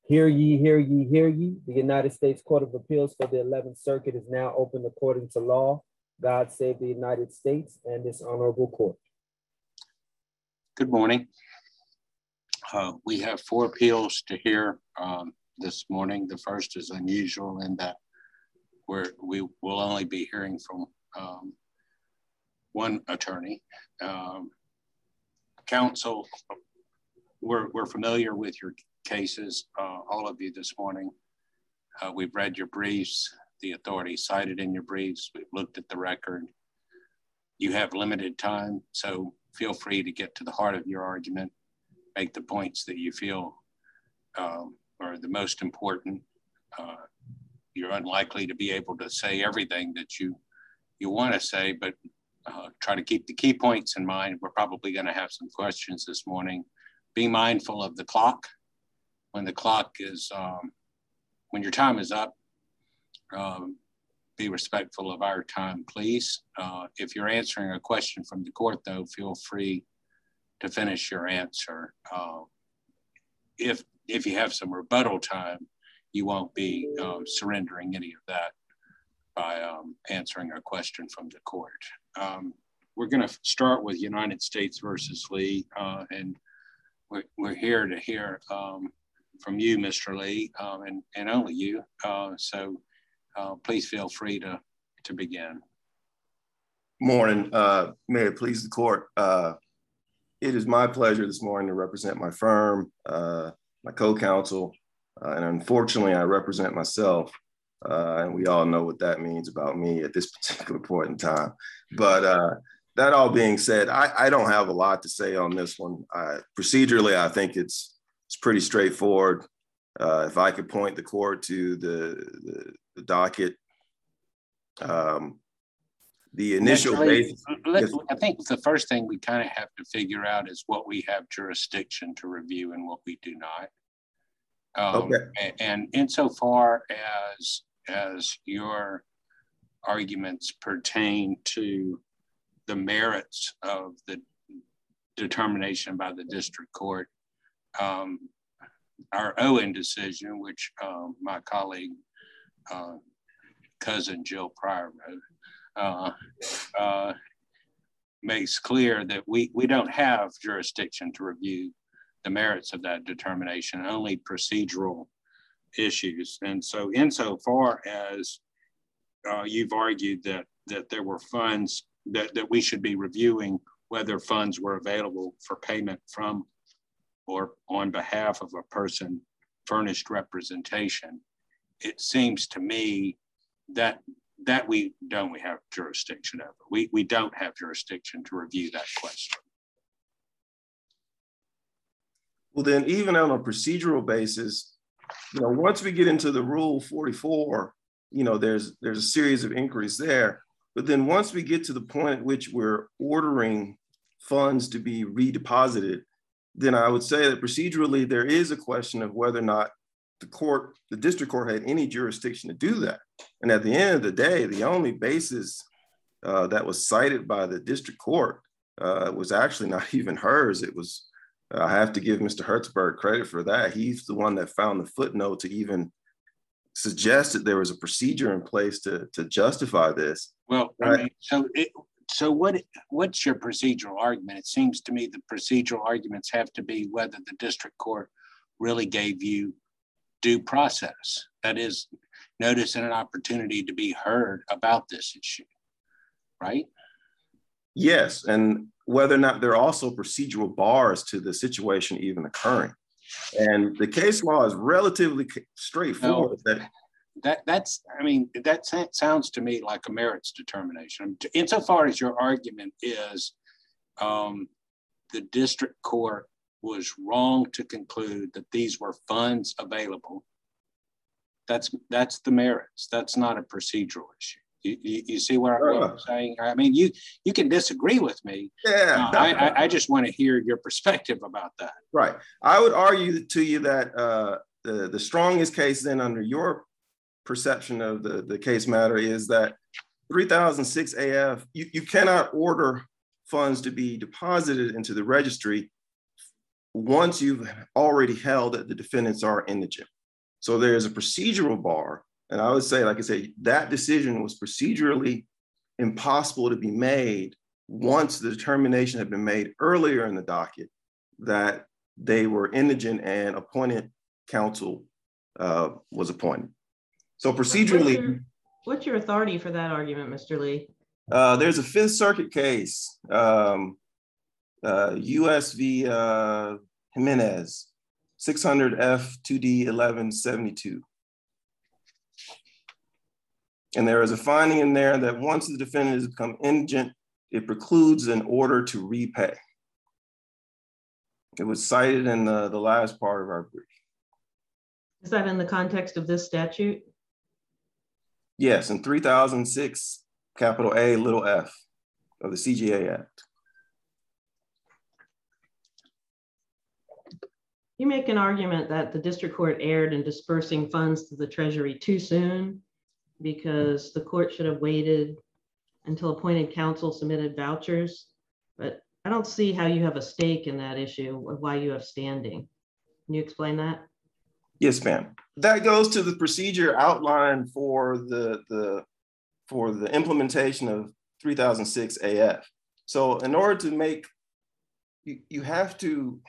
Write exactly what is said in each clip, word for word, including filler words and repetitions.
Hear ye, hear ye, hear ye. The United States Court of Appeals for the eleventh Circuit is now open according to law. God save the United States and this honorable court. Good morning. Uh, we have four appeals to hear um, this morning. The first is unusual in that we're, we will only be hearing from um, one attorney. Um, counsel, we're, we're familiar with your cases, uh, all of you this morning. Uh, we've read your briefs, the authority cited in your briefs. We've looked at the record. You have limited time, so feel free to get to the heart of your argument, make the points that you feel um, are the most important. Uh, you're unlikely to be able to say everything that you, you want to say, but uh, try to keep the key points in mind. We're probably going to have some questions this morning. Be mindful of the clock. When the clock is, um, when your time is up, um, be respectful of our time, please. Uh, if you're answering a question from the court, though, feel free to finish your answer. Uh, if, if you have some rebuttal time, you won't be um, surrendering any of that by um, answering a question from the court. Um, we're going to start with United States versus Lee, uh, and we're, we're here to hear um, from you, Mister Lee, um, and, and only you. Uh, so uh, please feel free to, to begin. Morning. Uh, may it please the court. Uh, it is my pleasure this morning to represent my firm, uh, my co-counsel, uh, and unfortunately I represent myself. Uh, and we all know what that means about me at this particular point in time. But uh, that all being said, I, I don't have a lot to say on this one. I, procedurally, I think it's it's pretty straightforward. Uh, if I could point the court to the, the, the docket, um, the initial basis. Let, I think the first thing we kind of have to figure out is what we have jurisdiction to review and what we do not. Um, okay. And, and insofar as as your arguments pertain to the merits of the determination by the district court, um, our Owen decision, which um, my colleague, uh, cousin Jill Pryor wrote, uh, uh, makes clear that we, we don't have jurisdiction to review the merits of that determination, only procedural issues. And so insofar as uh, you've argued that that there were funds, that, that we should be reviewing whether funds were available for payment from or on behalf of a person furnished representation, it seems to me that that we don't we have jurisdiction over. We, we don't have jurisdiction to review that question. Well, then even on a procedural basis, you know, once we get into the Rule forty-four, you know, there's there's a series of inquiries there. But then once we get to the point at which we're ordering funds to be redeposited, then I would say that procedurally there is a question of whether or not the court, the district court, had any jurisdiction to do that. And at the end of the day, the only basis uh, that was cited by the district court uh, was actually not even hers. It was, I have to give Mister Hertzberg credit for that. He's the one that found the footnote to even suggest that there was a procedure in place to, to justify this. Well, I mean, so it, so what? What's your procedural argument? It seems to me the procedural arguments have to be whether the district court really gave you due process. That is, notice and an opportunity to be heard about this issue, right? Yes, and whether or not there are also procedural bars to the situation even occurring. And the case law is relatively straightforward. No, that, that That's, I mean, that sounds to me like a merits determination. Insofar as your argument is um, the district court was wrong to conclude that these were funds available, that's that's the merits. That's not a procedural issue. You, you, you see what, what I'm saying? I mean, you you can disagree with me. Yeah. Uh, I, I, I just want to hear your perspective about that. Right. I would argue to you that uh, the, the strongest case then under your perception of the, the case matter is that three thousand six A F, you, you cannot order funds to be deposited into the registry once you've already held that the defendants are indigent. So there's a procedural bar. And I would say, like I said, that decision was procedurally impossible to be made once the determination had been made earlier in the docket that they were indigent and appointed counsel uh, was appointed. So procedurally- What's your, what's your authority for that argument, Mister Lee? Uh, there's a Fifth Circuit case, um, uh, U S v uh, Jimenez, six hundred F two D eleven seventy-two. And there is a finding in there that once the defendant has become indigent, it precludes an order to repay. It was cited in the, the last part of our brief. Is that in the context of this statute? Yes, in three thousand six, capital A, little f of the C G A Act. You make an argument that the district court erred in dispersing funds to the Treasury too soon because the court should have waited until appointed counsel submitted vouchers, but I don't see how you have a stake in that issue of why you have standing. Can you explain that? Yes, ma'am. That goes to the procedure outlined for the, the, for the implementation of three thousand six A F. So in order to make, you, you have to,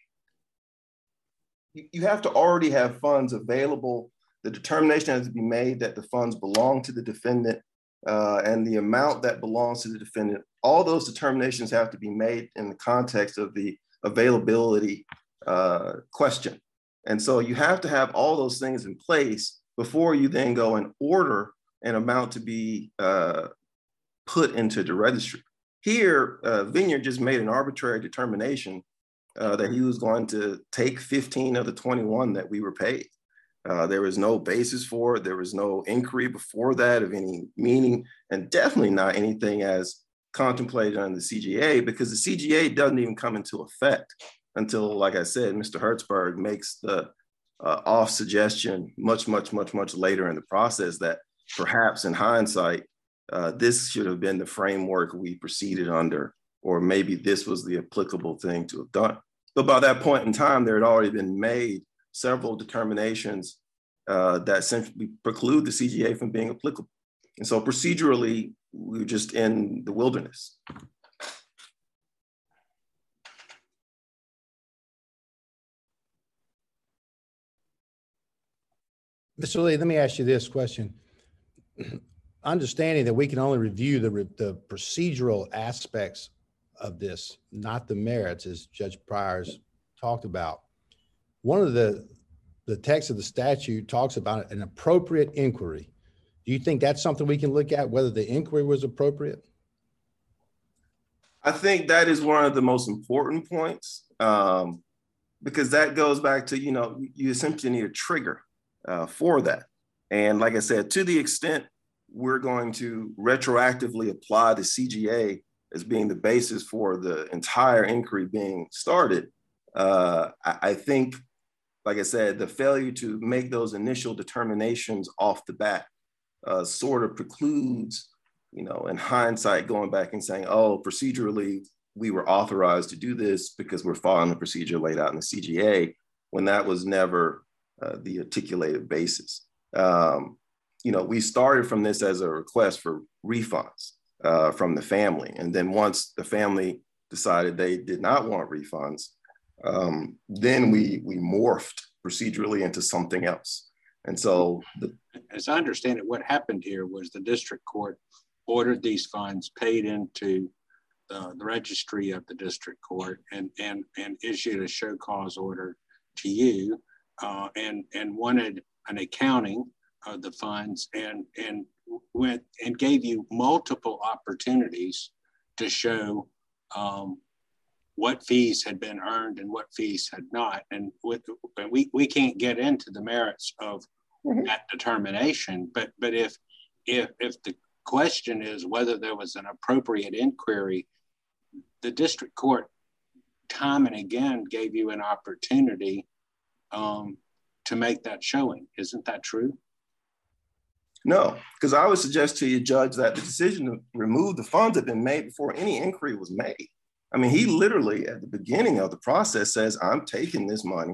you have to already have funds available. The determination has to be made that the funds belong to the defendant uh, and the amount that belongs to the defendant. All those determinations have to be made in the context of the availability uh, question. And so you have to have all those things in place before you then go and order an amount to be uh, put into the registry. Here, uh, Vineyard just made an arbitrary determination uh, that he was going to take fifteen of the twenty-one that we were paid. Uh, there was no basis for it. There was no inquiry before that of any meaning, and definitely not anything as contemplated under the C G A, because the C G A doesn't even come into effect until, like I said, Mister Hertzberg makes the uh, off suggestion much, much, much, much later in the process that perhaps in hindsight, uh, this should have been the framework we proceeded under, or maybe this was the applicable thing to have done. But by that point in time, there had already been made several determinations uh, that simply preclude the C G A from being applicable. And so procedurally, we were just in the wilderness. Mister Lee, let me ask you this question. Understanding that we can only review the, the procedural aspects of this, not the merits, as Judge Pryor's talked about. One of the, the text of the statute talks about an appropriate inquiry. Do you think that's something we can look at, whether the inquiry was appropriate? I think that is one of the most important points, um, because that goes back to, you know, you essentially need a trigger uh, for that. And like I said, to the extent we're going to retroactively apply the C G A as being the basis for the entire inquiry being started, uh, I, I think, like I said, the failure to make those initial determinations off the bat uh, sort of precludes, you know, in hindsight, going back and saying, oh, procedurally, we were authorized to do this because we're following the procedure laid out in the C G A, when that was never uh, the articulated basis. Um, you know, we started from this as a request for refunds uh, from the family. And then once the family decided they did not want refunds, um, then we, we morphed procedurally into something else. And so, the, as I understand it, what happened here was the district court ordered these funds paid into the, the registry of the district court and, and, and issued a show cause order to you uh, and, and wanted an accounting of the funds and, and went and gave you multiple opportunities to show um, what fees had been earned and what fees had not. And with, we, we can't get into the merits of mm-hmm. that determination, but, but if, if, if the question is whether there was an appropriate inquiry, the district court time and again gave you an opportunity um, to make that showing. Isn't that true? No, because I would suggest to you, Judge, that the decision to remove the funds had been made before any inquiry was made. I mean, he literally at the beginning of the process says, I'm taking this money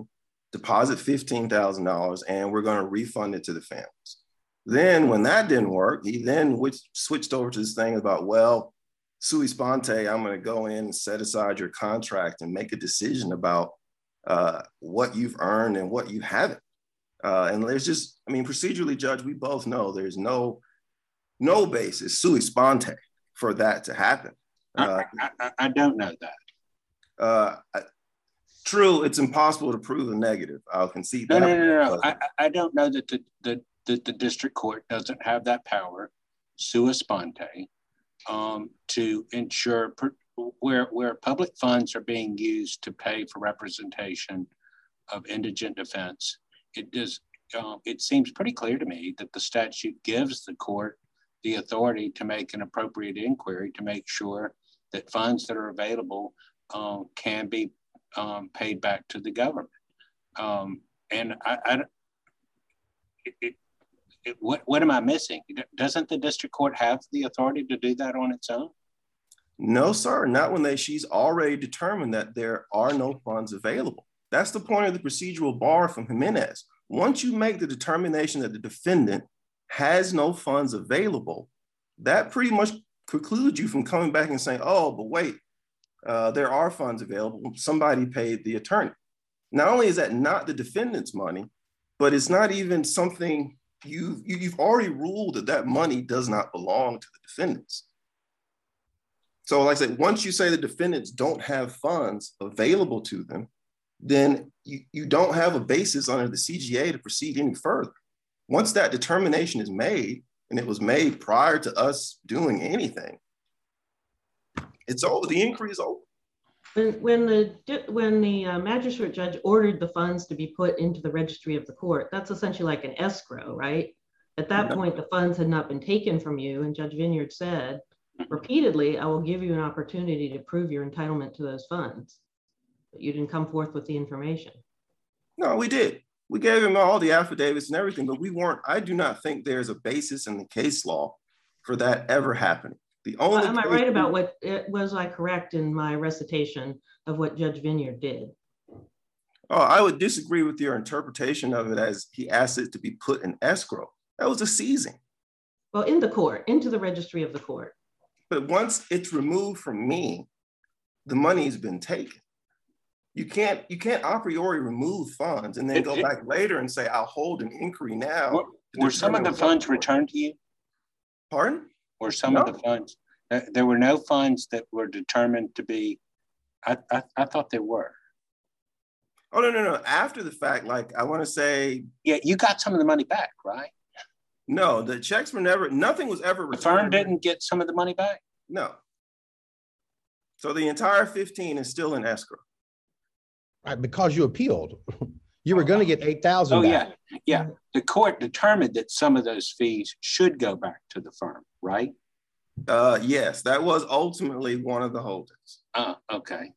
deposit fifteen thousand dollars, and we're going to refund it to the families. Then when that didn't work, he then switched over to this thing about, well, sui sponte, I'm going to go in and set aside your contract and make a decision about uh, what you've earned and what you haven't. Uh, and there's just, I mean, procedurally, Judge, we both know there's no, no basis sui sponte for that to happen. Uh, I, I, I don't know that. Uh, I, true, it's impossible to prove a negative. I'll concede no, that. No, no, no, no. I, I don't know that the, the, the, the district court doesn't have that power, sua sponte, um, to ensure per, where, where public funds are being used to pay for representation of indigent defense. It does. Uh, it seems pretty clear to me that the statute gives the court the authority to make an appropriate inquiry to make sure that funds that are available um, can be um, paid back to the government. Um, and I, I it, it, it, what, what am I missing? Doesn't the district court have the authority to do that on its own? No, sir, not when they, she's already determined that there are no funds available. That's the point of the procedural bar from Jimenez. Once you make the determination that the defendant has no funds available, that pretty much precludes you from coming back and saying, oh, but wait, uh, there are funds available. Somebody paid the attorney. Not only is that not the defendant's money, but it's not even something you, you, you've already ruled that that money does not belong to the defendants. So like I said, once you say the defendants don't have funds available to them, then you, you don't have a basis under the C G A to proceed any further. Once that determination is made, and it was made prior to us doing anything, it's over. The inquiry is over. When, when the, when the uh, magistrate judge ordered the funds to be put into the registry of the court, that's essentially like an escrow, right? At that point, the funds had not been taken from you, and Judge Vineyard said repeatedly, I will give you an opportunity to prove your entitlement to those funds. But you didn't come forth with the information. No, we did. We gave him all the affidavits and everything, but we weren't, I do not think there's a basis in the case law for that ever happening. The only well, am I right about what, it, was I correct in my recitation of what Judge Vineyard did? Oh, I would disagree with your interpretation of it as he asked it to be put in escrow. That was a seizing. Well, in the court, into the registry of the court. But once it's removed from me, the money's been taken. You can't, you can't a priori remove funds and then it, go it, back later and say, I'll hold an inquiry now. Were, were some of the funds returned to you? Pardon? Were some no. of the funds, uh, there were no funds that were determined to be, I, I, I thought there were. Oh, no, no, no. After the fact, like I want to say. Yeah, you got some of the money back, right? No, the checks were never, nothing was ever returned. The firm didn't get some of the money back? No. So the entire fifteen is still in escrow. Right, because you appealed. You were going to get eight thousand. Oh, back. yeah. Yeah. The court determined that some of those fees should go back to the firm, right? Uh, yes, that was ultimately one of the holdings. Uh, okay.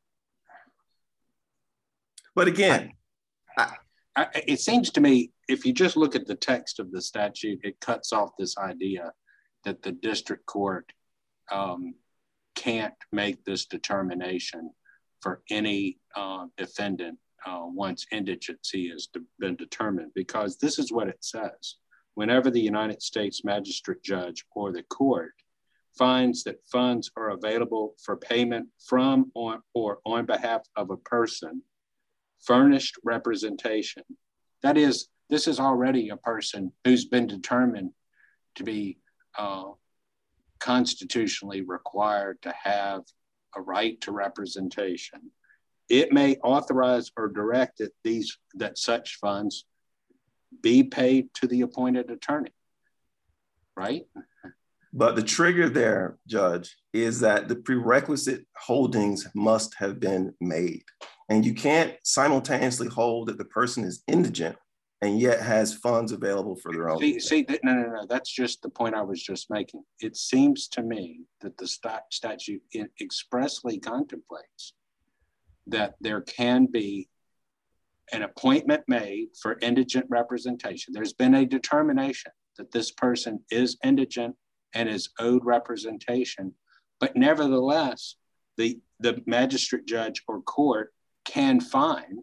But again, I, I, it seems to me, if you just look at the text of the statute, it cuts off this idea that the district court um, can't make this determination for any uh, defendant uh, once indigency has de- been determined, because this is what it says. Whenever the United States magistrate judge or the court finds that funds are available for payment from on, or on behalf of a person, furnished representation. That is, this is already a person who's been determined to be uh, constitutionally required to have a right to representation. It may authorize or direct that these that such funds be paid to the appointed attorney, right? But the trigger there, Judge, is that the prerequisite holdings must have been made. And you can't simultaneously hold that the person is indigent and yet has funds available for their own. See, see no, no, no, that's just the point I was just making. It seems to me that the st- statute expressly contemplates that there can be an appointment made for indigent representation. There's been a determination that this person is indigent and is owed representation, but nevertheless, the, the magistrate judge or court can find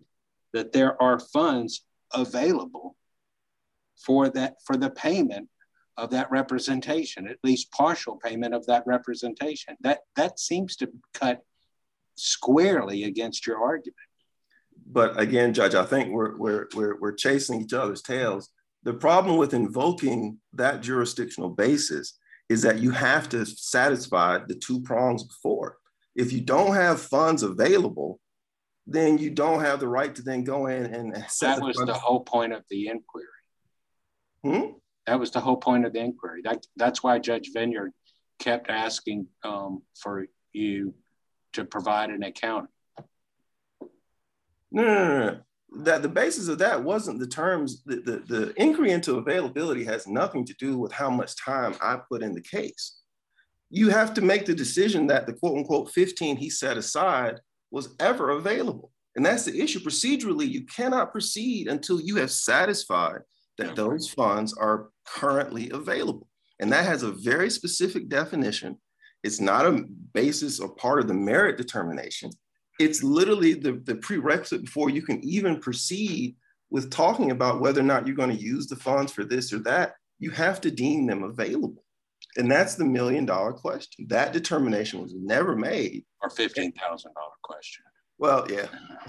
that there are funds available for that, for the payment of that representation, at least partial payment of that representation. That, that seems to cut squarely against your argument. But again, Judge, I think we're, we're, we're, we're chasing each other's tails. The problem with invoking that jurisdictional basis is that you have to satisfy the two prongs before. If you don't have funds available, then you don't have the right to then go in and set that was the, the whole point of the inquiry. Hmm? That was the whole point of the inquiry. That, that's why Judge Vineyard kept asking um, for you to provide an account. No, no, no, no. That the basis of that wasn't the terms. The, the, the inquiry into availability has nothing to do with how much time I put in the case. You have to make the decision that the quote unquote fifteen he set aside was ever available. And that's the issue. Procedurally, you cannot proceed until you have satisfied that those funds are currently available. And that has a very specific definition. It's not a basis or part of the merit determination. It's literally the, the prerequisite before you can even proceed with talking about whether or not you're going to use the funds for this or that. You have to deem them available. And that's the million dollar question. That determination was never made. Or fifteen thousand dollar question. Well, yeah.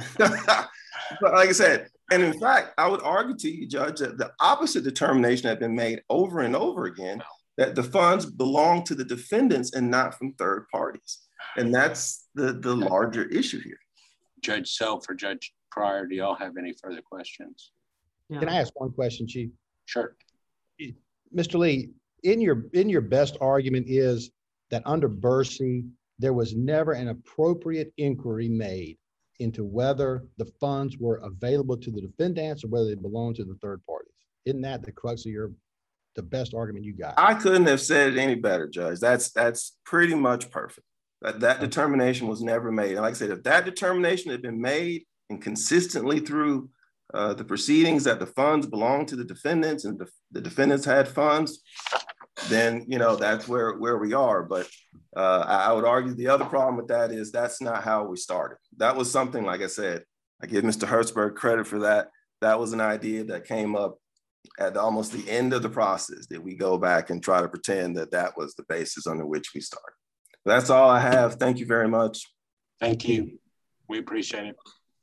But like I said, and in fact, I would argue to you, Judge, that the opposite determination had been made over and over again, that the funds belong to the defendants and not from third parties. And that's the, the larger issue here. Judge Self or Judge Pryor, do y'all have any further questions? Yeah. Can I ask one question, Chief? Sure. Mister Lee, in your in your best argument is that under Bursey, there was never an appropriate inquiry made into whether the funds were available to the defendants or whether they belong to the third parties. Isn't that the crux of your the best argument you got? I couldn't have said it any better, Judge. That's that's pretty much perfect. That, that determination was never made. And like I said, if that determination had been made and consistently through uh, the proceedings that the funds belong to the defendants and the, the defendants had funds, then, you know, that's where, where we are. But uh, I, I would argue the other problem with that is that's not how we started. That was something, like I said, I give Mister Hertzberg credit for that. That was an idea that came up at almost the end of the process, that we go back and try to pretend that that was the basis under which we started. That's all I have. Thank you very much. Thank you. We appreciate it.